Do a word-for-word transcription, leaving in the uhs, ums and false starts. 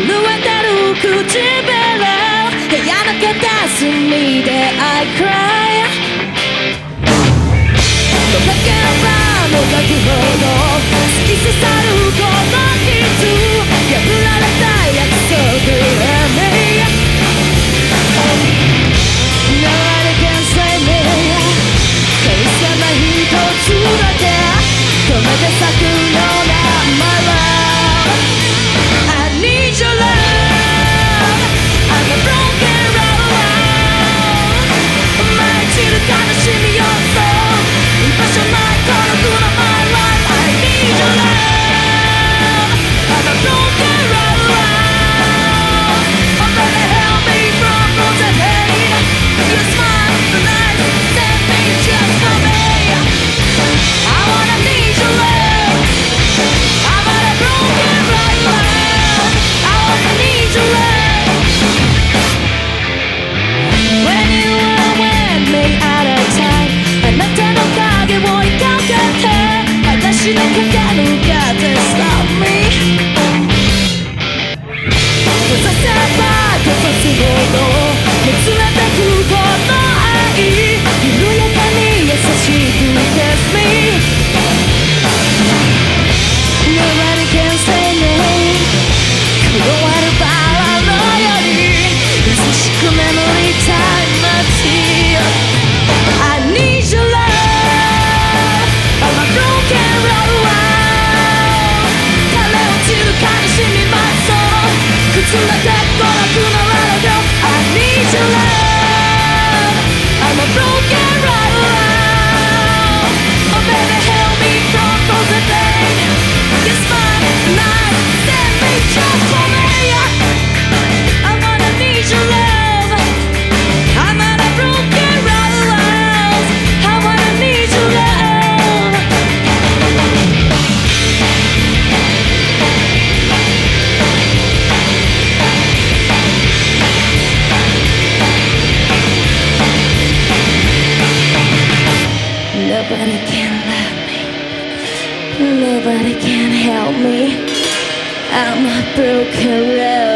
えてる唇部屋の片隅で I cry のかけばもがくほど突き刺さるこの傷破られた約束 Let me Nobody can save me 神様一つだけ止めて咲くような My love I need your love I'm a broken road 舞い散る悲しみよそう居場所ない孤独な My life I need your love I'm a broken road Oh baby help me from frozen pain You smile the night Send me just for me I wanna need your love I'm on a broken road I wanna need your love When you are with me at a time あなたの影を追いかけて私のかかる風 Stop me 閉ざせば閉ざすほどもつれてくこの愛緩やかに優しく Kiss me Nobody can say me こだわるバラのように優しく眠りたい街 I need your love I'm a broken road 枯れ落ちる悲しみまそう崩れて孤独な Let it go I need your love I'm a broken road Oh baby help me from frozen pain Kiss my night Send me just for me I wanna need your love I'm on a broken road I wanna need your love Nobody can love me Nobody can help me I'm a broken road